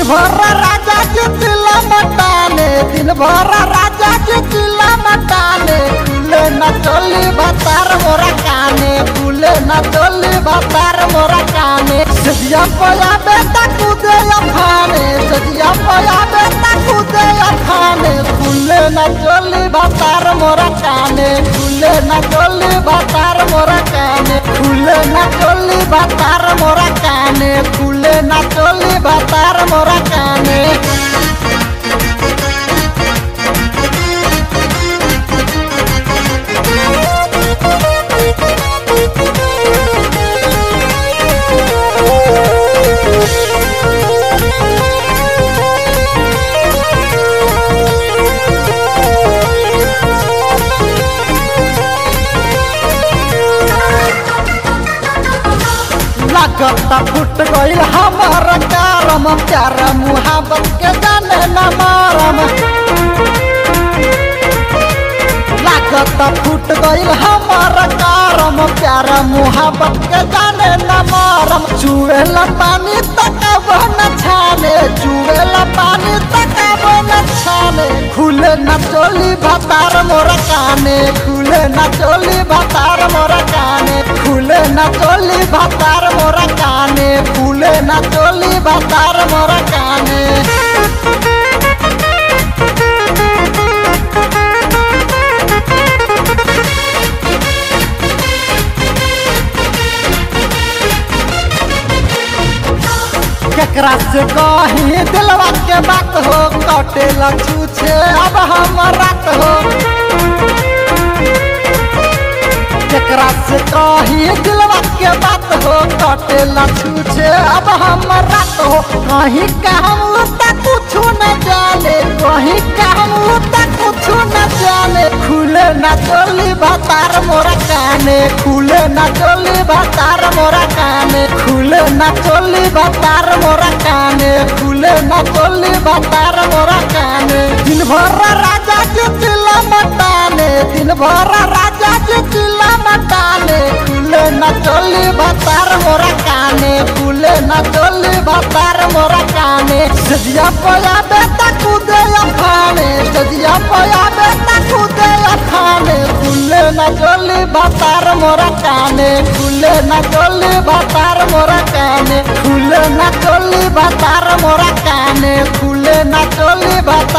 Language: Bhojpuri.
भर राजा के चिल्ला मटाने, दिन भर राजा के चिल्ला मटाने। खुले न चोली भतार मोरा काने, खुले न चोली भतार मोरा काने। सजिया पया बेटा कूदे अफाने, सजिया पया बेटा कूदे अफाने। खुले न चोली भतार मोरा काने, खुले न चोली भतार मोरा काने। खुले न चोली भतार मोरा काने, खुले न चोली भतार मोरा काने। लागता फुट गईल हमार कारम, प्यार मुहाबत के जाने न मारम। लागता फुट गईल हमार कारम, प्यार मुहाबत के जाने न मारम। चुएला पानी तकब न छाने, चुएला पानी तकब न छाने। खुले न चोली भतार मोरा काने, खुले न चोली भतार मोरा काने। खुले न चोली भतार मोरा काने, खुले न चोली भतार मोरा काने। केकरा से कही दिलवा के बात हो, कटेला छूछे अब हम रात हो। केकरा से कही दिलवा के बात हो, कटेला छूछे अब हम रात हो। कहीं कहूँ त कुछ न जाने, कहीं कहूँ त कुछ न जाने। खुले न चोली भतार मोरा काने, खुले न चोली भतार मोरा काने। खुले न चोली भतार मोरा काने, खुले न चोली भतार मोरा काने। दिन भर राजा के चिल्ला मटाने, दिन भर राजा के चिल्ला मटाने। खुले न चोली भतार मोरा काने, खुले न चोली भतार मोरा काने। सजिया पया बेटा कूदे अफाने, सजिया पया बेटा कूदे अफाने। खुले न चोली भतार मोरा काने, खुले न चोली भतार मोरा काने। खुले न चोली भतार मोरा काने, खुले न चोली भतार